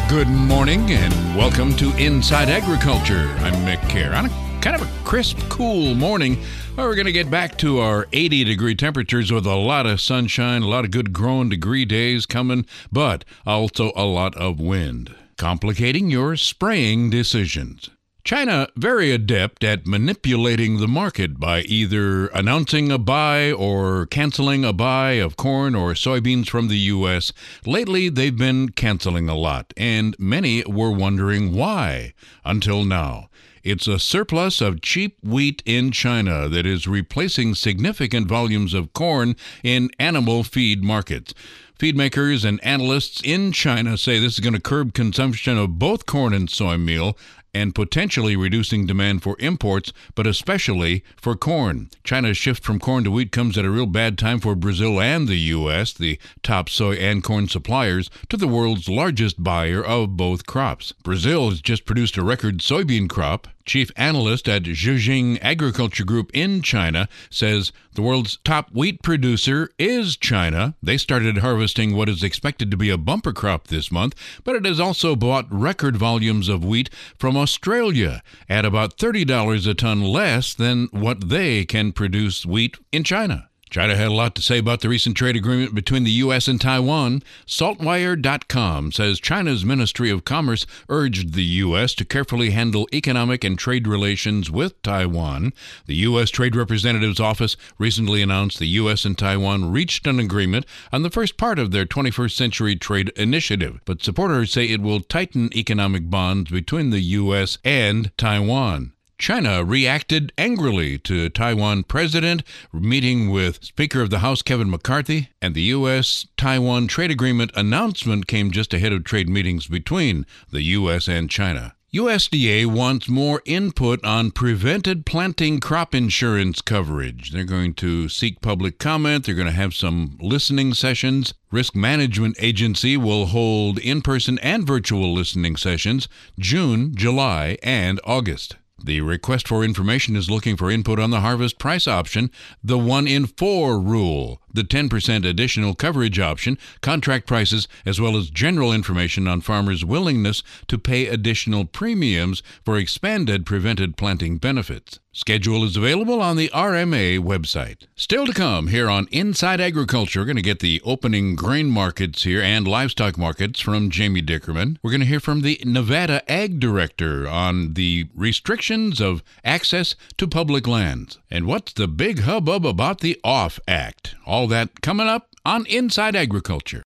Good morning and welcome to Inside Agriculture. I'm Mick Kerr. On a kind of a crisp, cool morning, we're going to get back to our 80-degree temperatures with a lot of sunshine, a lot of good growing degree days coming, but also a lot of wind, complicating your spraying decisions. China very adept at manipulating the market by either announcing a buy or canceling a buy of corn or soybeans from the U.S. Lately, they've been canceling a lot, and many were wondering why until now. It's a surplus of cheap wheat in China that is replacing significant volumes of corn in animal feed markets. Feed makers and analysts in China say this is going to curb consumption of both corn and soy meal and potentially reducing demand for imports, but especially for corn. China's shift from corn to wheat comes at a real bad time for Brazil and the U.S., the top soy and corn suppliers to the world's largest buyer of both crops. Brazil has just produced a record soybean crop. Chief analyst at Zhejiang Agriculture Group in China says the world's top wheat producer is China. They started harvesting what is expected to be a bumper crop this month, but it has also bought record volumes of wheat from Australia at about $30 a ton less than what they can produce wheat in China. China had a lot to say about the recent trade agreement between the U.S. and Taiwan. Saltwire.com says China's Ministry of Commerce urged the U.S. to carefully handle economic and trade relations with Taiwan. The U.S. Trade Representative's Office recently announced the U.S. and Taiwan reached an agreement on the first part of their 21st Century Trade Initiative, but supporters say it will tighten economic bonds between the U.S. and Taiwan. China reacted angrily to Taiwan president meeting with Speaker of the House Kevin McCarthy, and the U.S.-Taiwan trade agreement announcement came just ahead of trade meetings between the U.S. and China. USDA wants more input on prevented planting crop insurance coverage. They're going to seek public comment. They're going to have some listening sessions. Risk Management Agency will hold in-person and virtual listening sessions June, July, and August. The request for information is looking for input on the harvest price option, the 1-in-4 rule, the 10% additional coverage option, contract prices, as well as general information on farmers' willingness to pay additional premiums for expanded prevented planting benefits. Schedule is available on the RMA website. Still to come here on Inside Agriculture, we're going to get the opening grain markets here and livestock markets from Jamie Dickerman. We're going to hear from the Nevada Ag Director on the restrictions of access to public lands. And what's the big hubbub about the OFF Act? All that coming up on Inside Agriculture.